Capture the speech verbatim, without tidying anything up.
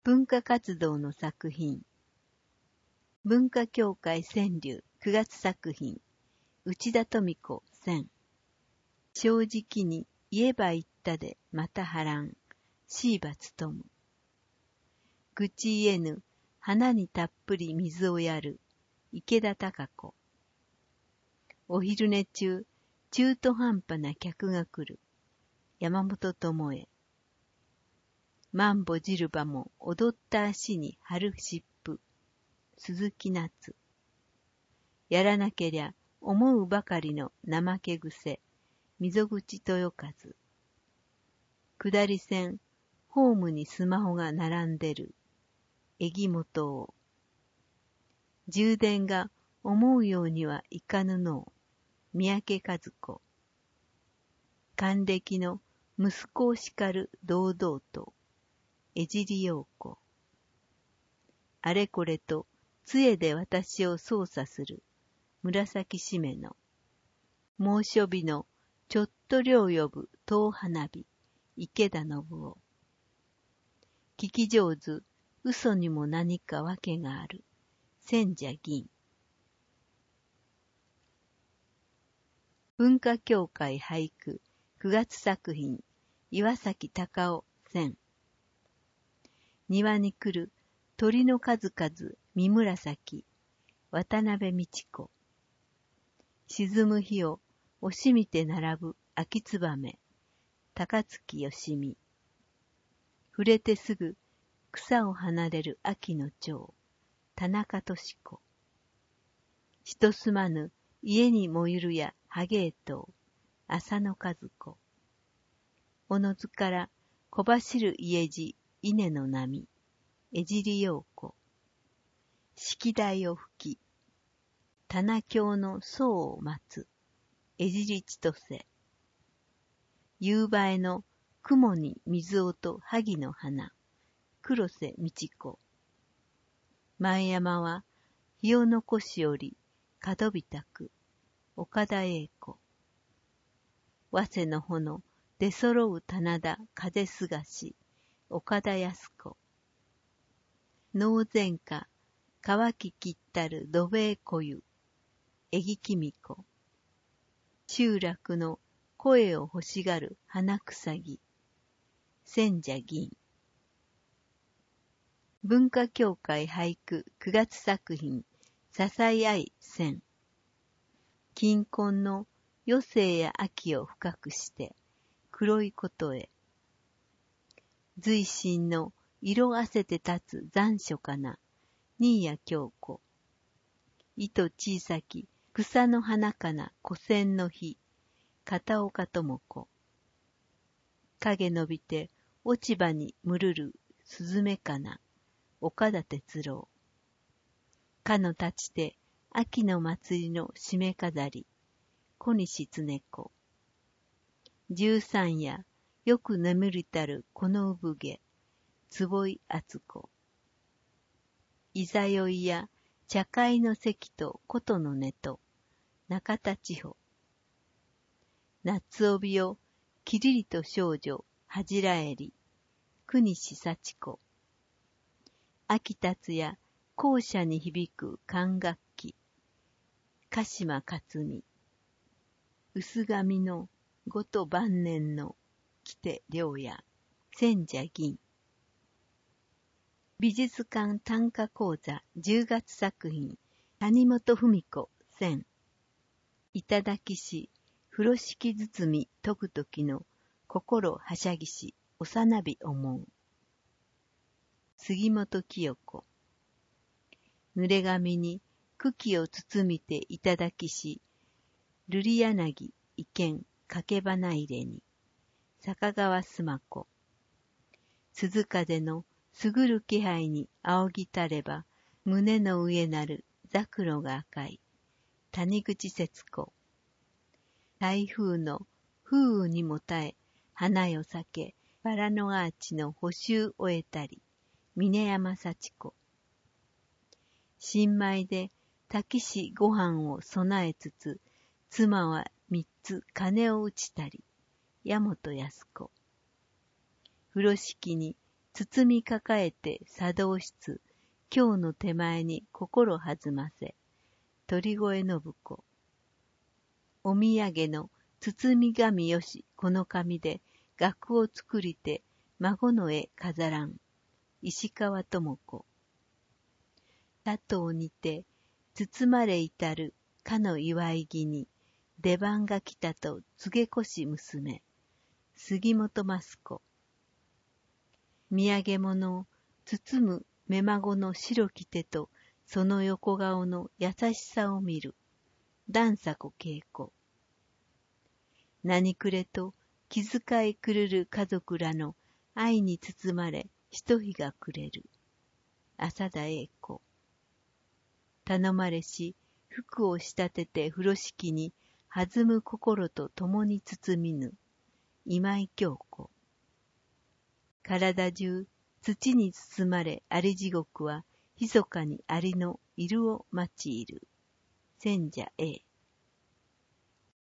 文化活動の作品。文化協会川柳くがつ作品。内田富子選。正直に言えば言ったでまた波乱。椎葉勉。愚痴言えぬ花にたっぷり水をやる。池田貴子。お昼寝中、中途半端な客が来る。山本智恵。マンボジルバも踊った足に張る湿布。鈴木夏。やらなけりゃ思うばかりの怠け癖。溝口豊和。下り線、ホームにスマホが並んでる。江木元夫。充電が思うようにはいかぬのを。三宅和子。還暦の息子を叱る堂々と。江尻陽子。あれこれと杖で私を操作する。紫しめの。猛暑日のちょっと量呼ぶ遠花火。池田信夫。聞き上手、嘘にも何かわけがある。千社銀。文化協会俳句くがつ作品。岩崎隆夫選。庭に来る鳥の数々見紫。渡辺美智子。沈む日を惜しみて並ぶ秋燕。高槻義美。触れてすぐ草を離れる秋の蝶。田中俊子。人住まぬ家にもゆるやハゲートウ。浅野和子。おのずから小走る家路稲の波。江尻陽子。式台を吹き。棚橋の僧を待つ。江尻千歳。夕映えの雲に水音萩の花。黒瀬道子。前山は日を残しより角びたく。岡田栄子。早生の炎出揃う棚田風すがし。岡田靖子。能前歌乾ききったる土塀小湯。江木きみ子。集落の声を欲しがる花草木。千社銀。文化協会俳句くがつ作品。笹井愛選。近婚の余生や秋を深くして黒いことへ。随心の色あせて立つ残暑かな。新谷京子。糸小さき草の花かな古戦の日。片岡智子。影伸びて落ち葉にむるるスズメかな。岡田哲郎。かの立ちて秋の祭りの締め飾り。小西常子。十三夜よく眠りたるこの産毛。坪井敦子。いざよいや茶会の席と琴の音と。中田千穂。夏帯をきりりと少女恥じらえり。国西幸子。秋達也校舎に響く管楽器。鹿島克美。薄紙のごと晩年の来て良也。千社銀。美術館短歌講座じゅうがつ作品。谷本文子選。頂きし風呂敷包み研ぐときの心はしゃぎし幼び思う。杉本清子。濡れ紙に茎を包みていただきし、瑠璃柳意見かけ花入れに。坂川須磨子。鈴風のすぐる気配に仰ぎたれば、胸の上なるザクロが赤い。谷口節子。台風の風雨にも耐え、花よ避け、バラのアーチの補修終えたり。峰山幸子。新米で炊きしご飯を備えつつ、妻は三つ鐘を打ちたり。大本康子。風呂敷に包み抱えて茶道室、今日の手前に心弾ませ。鳥越信子。お土産の包み紙よし、この紙で、額を作りて、孫の絵飾らん。石川智子。佐藤にて、包まれ至るかの祝い木に、出番が来たと告げ越し娘。杉本益子。土産物を包む目孫の白き手と、その横顔の優しさを見る。段佐子恵子。何くれと気遣いくるる家族らの愛に包まれ、ひと日が暮れる。浅田栄子。頼まれし、服を仕立てて風呂敷に、弾む心と共に包みぬ。今井京子。体中、土に包まれあり地獄は、密かにありのいるを待ちいる。千社 A。